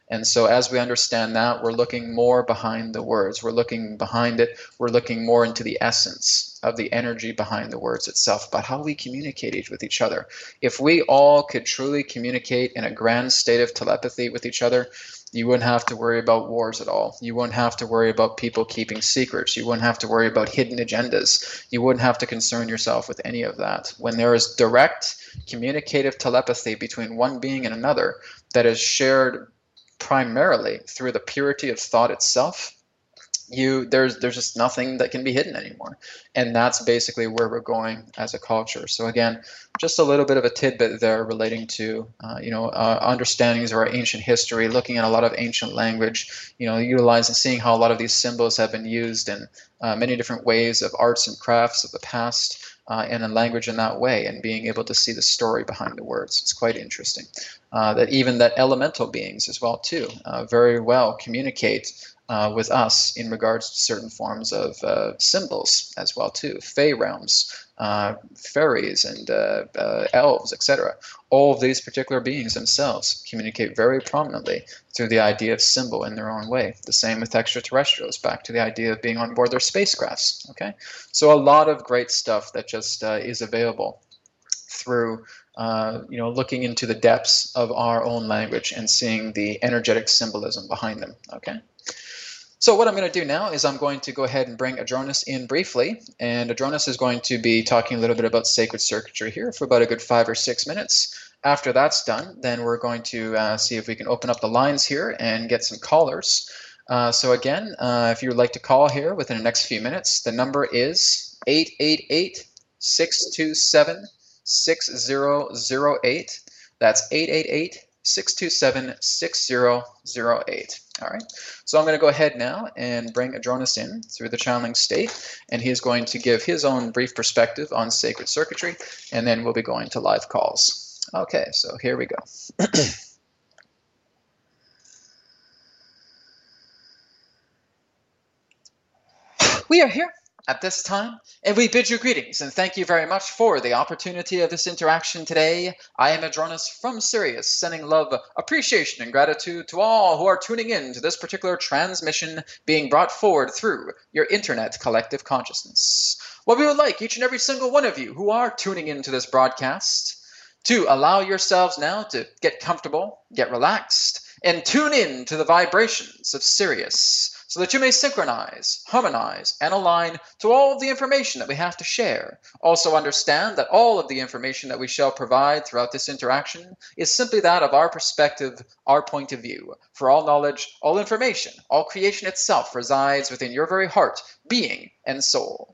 Speaker 2: And so as we understand that, we're looking more behind the words. We're looking behind it. We're looking more into the essence of the energy behind the words itself, about how we communicate with each other. If we all could truly communicate in a grand state of telepathy with each other, you wouldn't have to worry about wars at all. You wouldn't have to worry about people keeping secrets. You wouldn't have to worry about hidden agendas. You wouldn't have to concern yourself with any of that. When there is direct communicative telepathy between one being and another that is shared primarily through the purity of thought itself, you there's there's just nothing that can be hidden anymore. And that's basically where we're going as a culture. So again, just a little bit of a tidbit there relating to uh, you know uh, understandings of our ancient history, looking at a lot of ancient language, you know utilizing, seeing how a lot of these symbols have been used in uh, many different ways of arts and crafts of the past, uh, and in language in that way, and being able to see the story behind the words. It's quite interesting. Uh, that even that elemental beings as well too uh, very well communicate Uh, with us in regards to certain forms of uh, symbols as well too. Fey realms, uh, fairies, and uh, uh, elves, et cetera. All of these particular beings themselves communicate very prominently through the idea of symbol in their own way. The same with extraterrestrials, back to the idea of being on board their spacecrafts. Okay, so a lot of great stuff that just uh, is available through uh, you know looking into the depths of our own language and seeing the energetic symbolism behind them. Okay. So what I'm going to do now is I'm going to go ahead and bring Adronis in briefly, and Adronis is going to be talking a little bit about sacred circuitry here for about a good five or six minutes. After that's done, then we're going to uh, see if we can open up the lines here and get some callers. Uh, so again, uh, if you would like to call here within the next few minutes, the number is eight eight eight, six two seven, six zero zero eight. That's eight eight eight, six two seven, six zero zero eight. All right, so I'm going to go ahead now and bring Adronis in through the channeling state, and he's going to give his own brief perspective on sacred circuitry, and then we'll be going to live calls. Okay, so here we go. We are here at this time, and we bid you greetings and thank you very much for the opportunity of this interaction today. I am Adronis from Sirius, sending love, appreciation, and gratitude to all who are tuning in to this particular transmission being brought forward through your internet collective consciousness. Well, we would like each and every single one of you who are tuning into this broadcast to allow yourselves now to get comfortable, get relaxed, and tune in to the vibrations of Sirius, so that you may synchronize, harmonize, and align to all of the information that we have to share. Also understand that all of the information that we shall provide throughout this interaction is simply that of our perspective, our point of view. For all knowledge, all information, all creation itself resides within your very heart, being, and soul.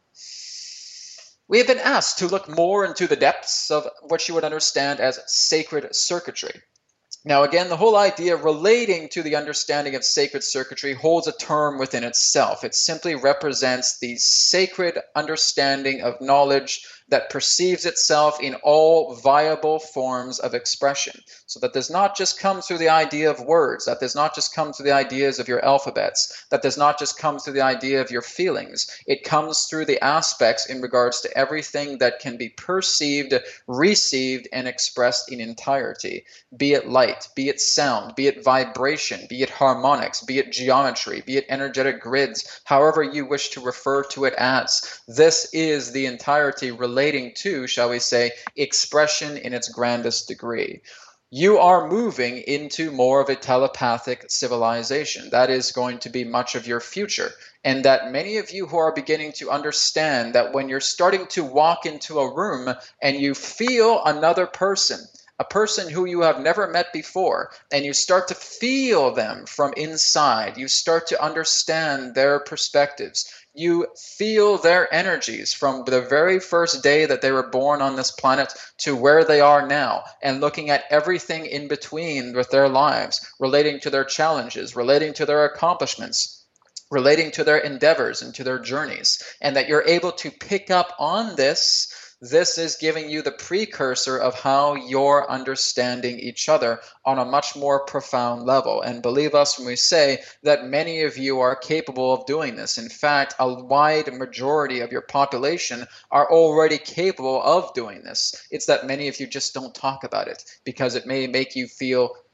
Speaker 2: We have been asked to look more into the depths of what you would understand as sacred circuitry. Now, again, the whole idea relating to the understanding of sacred circuitry holds a term within itself. It simply represents the sacred understanding of knowledge that perceives itself in all viable forms of expression. So that does not just come through the idea of words, that does not just come through the ideas of your alphabets, that does not just come through the idea of your feelings. It comes through the aspects in regards to everything that can be perceived, received, and expressed in entirety. Be it light, be it sound, be it vibration, be it harmonics, be it geometry, be it energetic grids, however you wish to refer to it as. This is the entirety relating to, shall we say, expression in its grandest degree. You are moving into more of a telepathic civilization. That is going to be much of your future. And that many of you who are beginning to understand that when you're starting to walk into a room and you feel another person, a person who you have never met before, and you start to feel them from inside, you start to understand their perspectives, you feel their energies from the very first day that they were born on this planet to where they are now, and looking at everything in between with their lives, relating to their challenges, relating to their accomplishments, relating to their endeavors and to their journeys, and that you're able to pick up on this. This is giving you the precursor of how you're understanding each other on a much more profound level. And believe us when we say that many of you are capable of doing this. In fact, a wide majority of your population are already capable of doing this. It's that many of you just don't talk about it because it may make you feel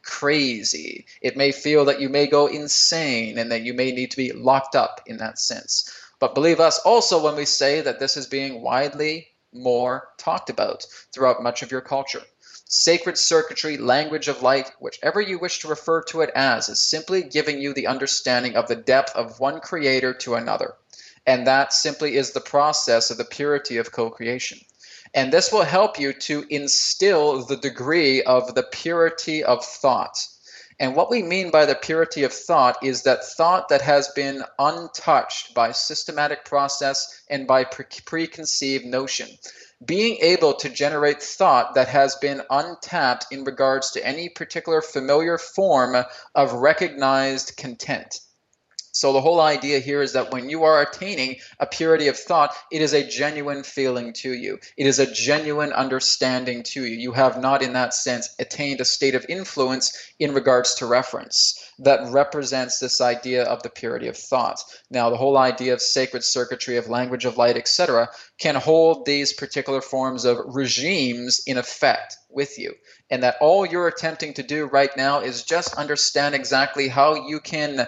Speaker 2: crazy. It may feel that you may go insane and that you may need to be locked up in that sense. But believe us also when we say that this is being widely more talked about throughout much of your culture. Sacred circuitry, language of light, whichever you wish to refer to it as, is simply giving you the understanding of the depth of one creator to another. And that simply is the process of the purity of co-creation. And this will help you to instill the degree of the purity of thought. And what we mean by the purity of thought is that thought that has been untouched by systematic process and by pre- preconceived notion. Being able to generate thought that has been untapped in regards to any particular familiar form of recognized content. So the whole idea here is that when you are attaining a purity of thought, it is a genuine feeling to you. It is a genuine understanding to you. You have not in that sense attained a state of influence in regards to reference that represents this idea of the purity of thought. Now, the whole idea of sacred circuitry, of language of light, et cetera, can hold these particular forms of regimes in effect with you. And that all you're attempting to do right now is just understand exactly how you can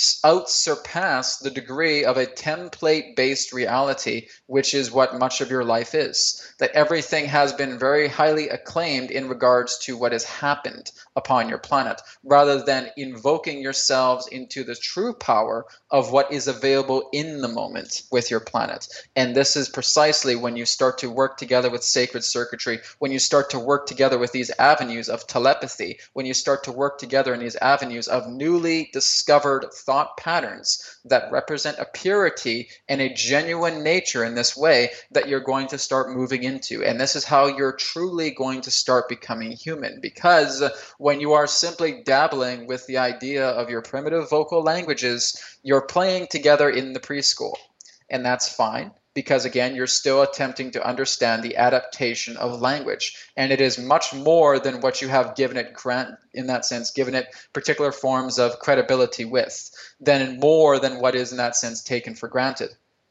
Speaker 2: out-surpass the degree of a template-based reality, which is what much of your life is. That everything has been very highly acclaimed in regards to what has happened upon your planet, rather than invoking yourselves into the true power of what is available in the moment with your planet. And this is precisely when you start to work together with sacred circuitry, when you start to work together with these avenues of telepathy, when you start to work together in these avenues of newly discovered thought patterns that represent a purity and a genuine nature in this way that you're going to start moving into. And this is how you're truly going to start becoming human. Because when you are simply dabbling with the idea of your primitive vocal languages, you're playing together in the preschool. And that's fine. Because again, you're still attempting to understand the adaptation of language. And it is much more than what you have given it, grant, in that sense, given it particular forms of credibility with, than more than what is in that sense taken for granted.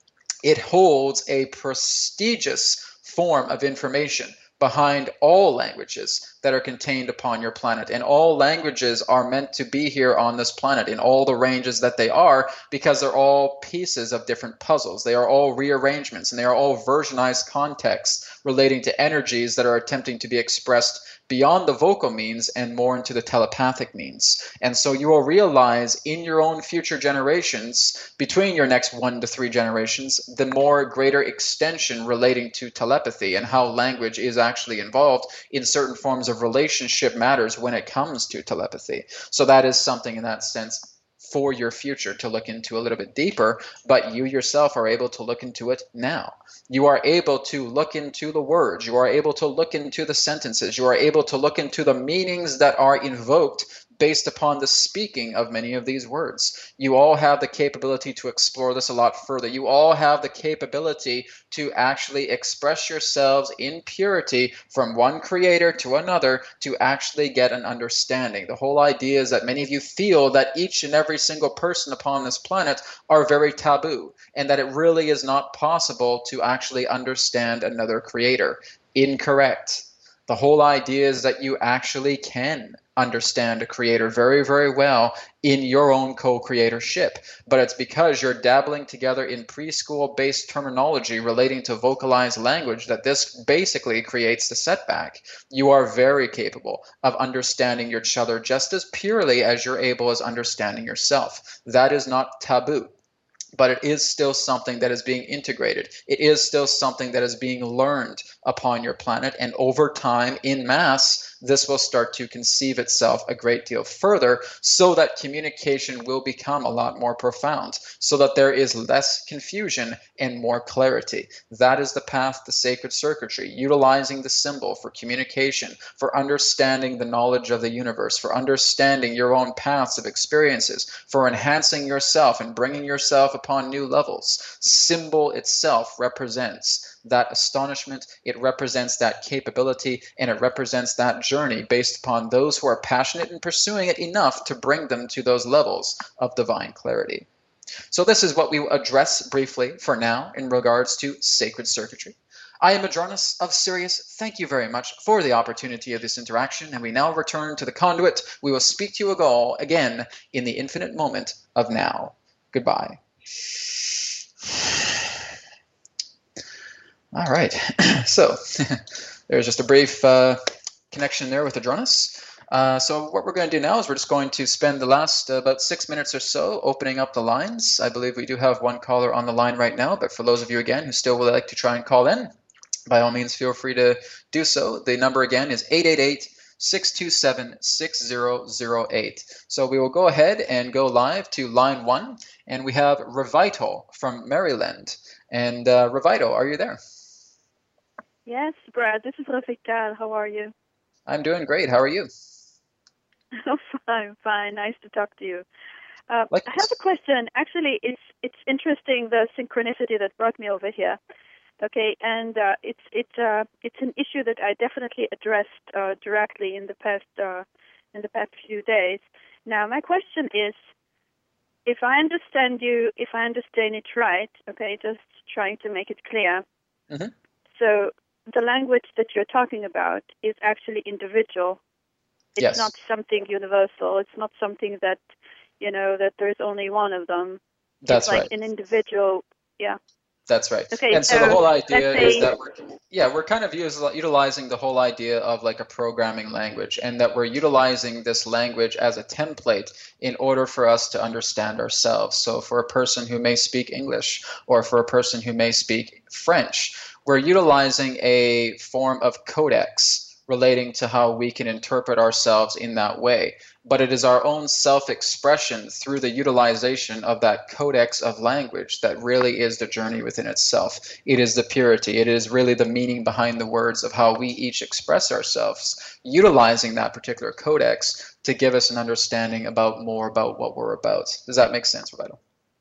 Speaker 2: It holds a prestigious form of information behind all languages that are contained upon your planet. And all languages are meant to be here on this planet in all the ranges that they are, because they're all pieces of different puzzles. They are all rearrangements, and they are all versionized contexts relating to energies that are attempting to be expressed beyond the vocal means and more into the telepathic means. And so you will realize in your own future generations, between your next one to three generations, the more greater extension relating to telepathy and how language is actually involved in certain forms of relationship matters when it comes to telepathy. So that is something in that sense for your future to look into a little bit deeper, but you yourself are able to look into it now. You are able to look into the words. You are able to look into the sentences. You are able to look into the meanings that are invoked based upon the speaking of many of these words. You all have the capability to explore this a lot further. You all have the capability to actually express yourselves in purity from one creator to another to actually get an understanding. The whole idea is that many of you feel that each and every single person upon this planet are very taboo, and that it really is not possible to actually understand another creator. Incorrect. The whole idea is that you actually can understand a creator very, very well in your own co-creatorship. But it's because you're dabbling together in preschool-based terminology relating to vocalized language that this basically creates the setback. You are very capable of understanding each other just as purely as you're able as understanding yourself. That is not taboo. But it is still something that is being integrated. It is still something that is being learned upon your planet. And over time, in mass, this will start to conceive itself a great deal further so that communication will become a lot more profound, so that there is less confusion and more clarity. That is the path to sacred circuitry, utilizing the symbol for communication, for understanding the knowledge of the universe, for understanding your own paths of experiences, for enhancing yourself and bringing yourself upon new levels. Symbol itself represents that astonishment, it represents that capability, and it represents that journey based upon those who are passionate in pursuing it enough to bring them to those levels of divine clarity. So this is what we will address briefly for now in regards to sacred circuitry. I am Adronis of Sirius. Thank you very much for the opportunity of this interaction, and we now return to the conduit. We will speak to you all again in the infinite moment of now. Goodbye. All right. So there's just a brief uh, connection there with Adronis. Uh, so what we're going to do now is we're just going to spend the last uh, about six minutes or so opening up the lines. I believe we do have one caller on the line right now, but for those of you, again, who still would like to try and call in, by all means, feel free to do so. The number again is eight eight eight, six two seven, six zero zero eight. So we will go ahead and go live to line one, and we have Revito from Maryland. And uh, Revito, are you there?
Speaker 3: Yes, Brad, this is Revito. How are you?
Speaker 2: I'm doing great. How are you?
Speaker 3: I'm fine, fine. Nice to talk to you. Uh, I have a question. Actually, it's it's interesting, the synchronicity that brought me over here. Okay, and uh, it's it's uh, it's an issue that I definitely addressed uh, directly in the past uh, in the past few days. Now, my question is, if I understand you, if I understand it right, okay, just trying to make it clear.
Speaker 2: Mm-hmm.
Speaker 3: So the language that you're talking about is actually individual. It's
Speaker 2: yes.
Speaker 3: not something universal. It's not something that, you know, that there's only one of them.
Speaker 2: That's
Speaker 3: it's like
Speaker 2: right.
Speaker 3: An individual, yeah.
Speaker 2: That's right.
Speaker 3: Okay,
Speaker 2: and so,
Speaker 3: so
Speaker 2: the whole idea
Speaker 3: say,
Speaker 2: is that, we're, yeah, we're kind of use, utilizing the whole idea of like a programming language, and that we're utilizing this language as a template in order for us to understand ourselves. So for a person who may speak English, or for a person who may speak French, we're utilizing a form of codex relating to how we can interpret ourselves in that way. But it is our own self-expression through the utilization of that codex of language that really is the journey within itself. It is the purity. It is really the meaning behind the words of how we each express ourselves, utilizing that particular codex to give us an understanding about more about what we're about. Does that make sense, Revito?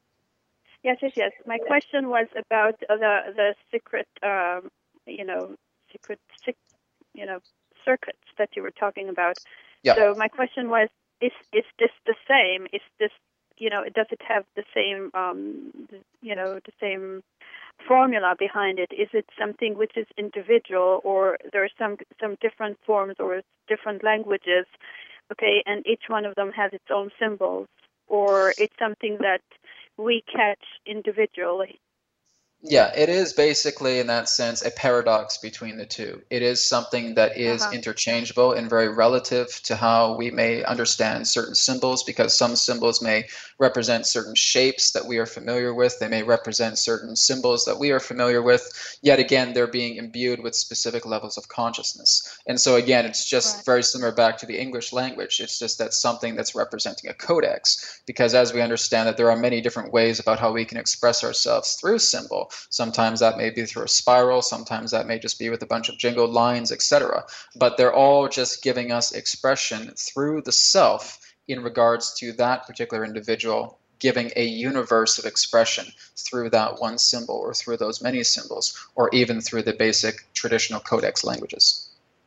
Speaker 3: Yes, yes, yes. My question was about the the secret, um, you know, secret, you know, circuits that you were talking about.
Speaker 2: Yeah.
Speaker 3: So my question was, is is this the same? Is this, you know, does it have the same, um, you know, the same formula behind it? Is it something which is individual, or there are some some different forms or different languages, okay, and each one of them has its own symbols, or it's something that we catch individually?
Speaker 2: Yeah, it is basically, in that sense, a paradox between the two. It is something that is
Speaker 3: Uh-huh.
Speaker 2: interchangeable and very relative to how we may understand certain symbols, because some symbols may represent certain shapes that we are familiar with. They may represent certain symbols that we are familiar with. Yet again, they're being imbued with specific levels of consciousness. And so again, it's just
Speaker 3: Right.
Speaker 2: very similar back to the English language. It's just that something that's representing a codex, because as we understand that there are many different ways about how we can express ourselves through symbol. Sometimes that may be through a spiral, sometimes that may just be with a bunch of jingled lines, et cetera. But they're all just giving us expression through the self in regards to that particular individual, giving a universe of expression through that one symbol, or through those many symbols, or even through the basic traditional codex languages.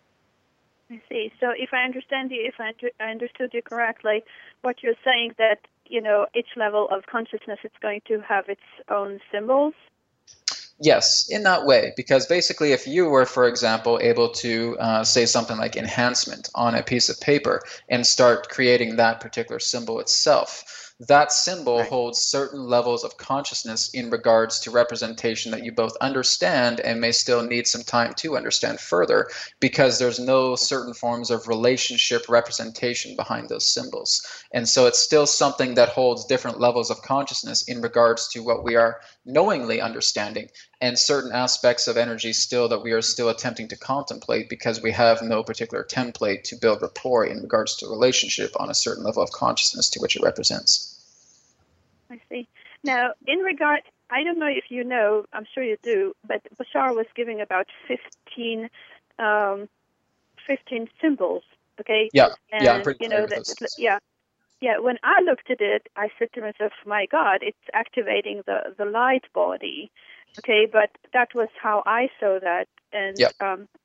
Speaker 3: I see. So if I understand you, if I, I understood you correctly, what you're saying that, you know, each level of consciousness is going to have its own symbols?
Speaker 2: Yes, in that way, because basically if you were, for example, able to uh, say something like enhancement on a piece of paper and start creating that particular symbol itself, that symbol
Speaker 3: Right.
Speaker 2: holds certain levels of consciousness in regards to representation that you both understand and may still need some time to understand further, because there's no certain forms of relationship representation behind those symbols. And so it's still something that holds different levels of consciousness in regards to what we are knowingly understanding, and certain aspects of energy still that we are still attempting to contemplate, because we have no particular template to build rapport in regards to relationship on a certain level of consciousness to which it represents.
Speaker 3: I see. Now, in regard, I don't know if you know, I'm sure you do, but Bashar was giving about fifteen, um, fifteen symbols, okay?
Speaker 2: Yeah,
Speaker 3: and,
Speaker 2: yeah, I'm pretty
Speaker 3: you know,
Speaker 2: familiar with
Speaker 3: that,
Speaker 2: those.
Speaker 3: yeah. Yeah, when I looked at it, I said to myself, my God, it's activating the, the light body, okay? But that was how I saw that. And
Speaker 2: Yep.
Speaker 3: um,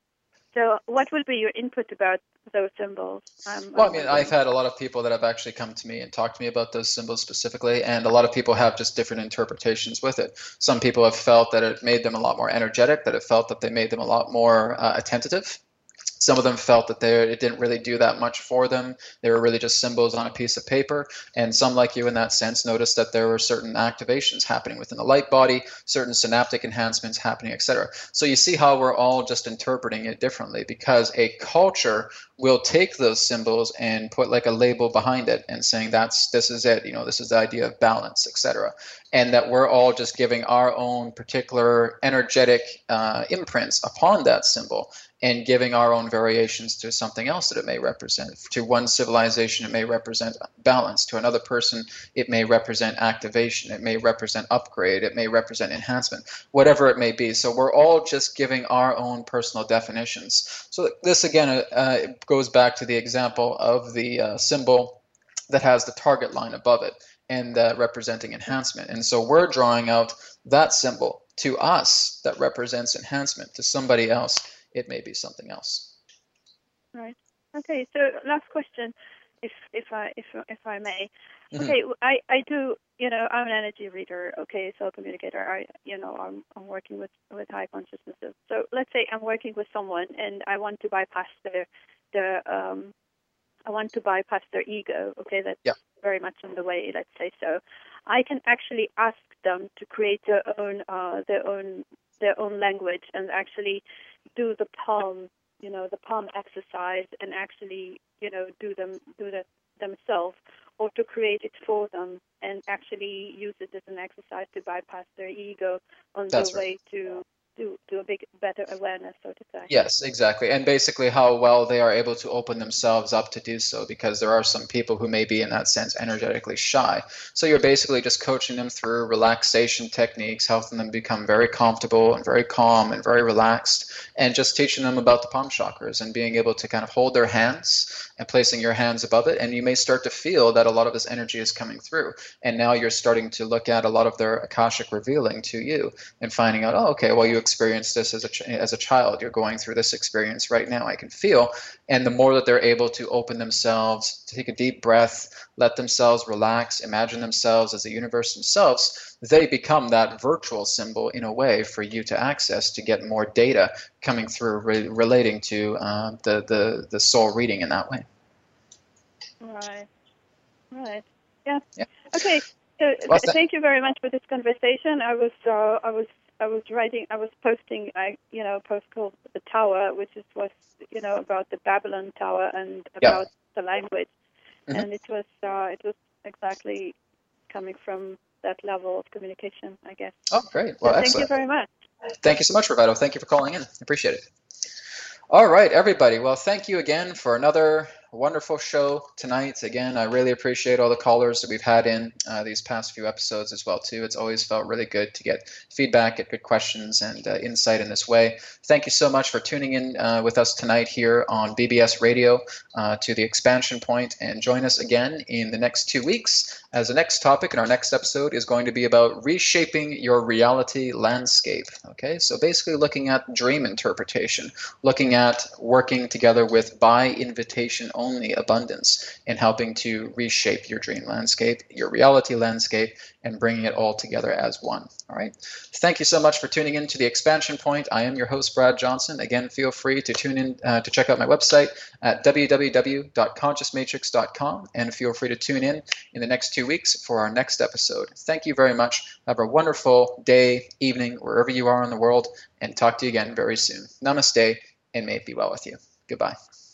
Speaker 3: So what will be your input about those symbols? Um,
Speaker 2: well, I mean, I've had a lot of people that have actually come to me and talked to me about those symbols specifically, and a lot of people have just different interpretations with it. Some people have felt that it made them a lot more energetic, that it felt that they made them a lot more uh, attentive. Some of them felt that they, it didn't really do that much for them. They were really just symbols on a piece of paper. And some, like you in that sense, noticed that there were certain activations happening within the light body, certain synaptic enhancements happening, et cetera. So you see how we're all just interpreting it differently, because a culture will take those symbols and put like a label behind it and saying that's this is it, you know, this is the idea of balance, et cetera. And that we're all just giving our own particular energetic uh, imprints upon that symbol, and giving our own variations to something else that it may represent. To one civilization, it may represent balance. To another person, it may represent activation. It may represent upgrade. It may represent enhancement, whatever it may be. So we're all just giving our own personal definitions. So this, again, uh, goes back to the example of the uh, symbol that has the target line above it and uh, representing enhancement. And so we're drawing out that symbol to us that represents enhancement. To somebody else, it may be something else.
Speaker 3: Right. Okay. So last question, if if I if if I may.
Speaker 2: Mm-hmm.
Speaker 3: Okay. I, I do. You know, I'm an energy reader. Okay, soul communicator. I you know I'm I'm working with, with high consciousnesses. So let's say I'm working with someone and I want to bypass their their um I want to bypass their ego. Okay, that's
Speaker 2: yeah.
Speaker 3: very much in the way. Let's say so. I can actually ask them to create their own uh their own their own language and actually do the palm, you know, the palm exercise, and actually, you know, do them do that themselves, or to create it for them and actually use it as an exercise to bypass their ego on
Speaker 2: That's
Speaker 3: the way
Speaker 2: right.
Speaker 3: to to to a big better awareness, so to say.
Speaker 2: Yes, exactly. And basically how well they are able to open themselves up to do so, because there are some people who may be in that sense energetically shy. So you're basically just coaching them through relaxation techniques, helping them become very comfortable and very calm and very relaxed, and just teaching them about the palm chakras and being able to kind of hold their hands and placing your hands above it. And you may start to feel that a lot of this energy is coming through. And now you're starting to look at a lot of their Akashic revealing to you and finding out, oh, okay, well, you experienced this as a, ch- as a child. You're going through this experience right now, I can feel. And the more that they're able to open themselves, take a deep breath, let themselves relax, imagine themselves as the universe themselves, they become that virtual symbol in a way for you to access, to get more data coming through re- relating to uh, the, the, the soul reading in that way.
Speaker 3: Right. Right. Yeah.
Speaker 2: Yeah.
Speaker 3: Okay. So
Speaker 2: Well,
Speaker 3: th- thank you very much for this conversation. I was uh, I was I was writing, I was posting, I, you know, a post called The Tower, which is, was, you know, about the Babylon Tower and about yeah. the language. Mm-hmm. And it was, uh, it was exactly coming from that level of communication, I guess.
Speaker 2: Oh, great. Well,
Speaker 3: so
Speaker 2: excellent.
Speaker 3: Thank you very much.
Speaker 2: Thank you so much, Roberto. Thank you for calling in. I appreciate it. All right, everybody. Well, thank you again for another wonderful show tonight. Again, I really appreciate all the callers that we've had in uh, these past few episodes as well, too. It's always felt really good to get feedback, get good questions, and uh, insight in this way. Thank you so much for tuning in uh, with us tonight here on B B S Radio uh, to the Expansion Point, and join us again in the next two weeks as the next topic in our next episode is going to be about reshaping your reality landscape. Okay, so basically looking at dream interpretation, looking at working together with by invitation only abundance and helping to reshape your dream landscape, your reality landscape, and bringing it all together as one. All right. Thank you so much for tuning in to the Expansion Point. I am your host, Brad Johnson. Again, feel free to tune in uh, to check out my website at w w w dot conscious matrix dot com, and feel free to tune in in the next two weeks for our next episode. Thank you very much. Have a wonderful day, evening, wherever you are in the world, and talk to you again very soon. Namaste, and may it be well with you. Goodbye.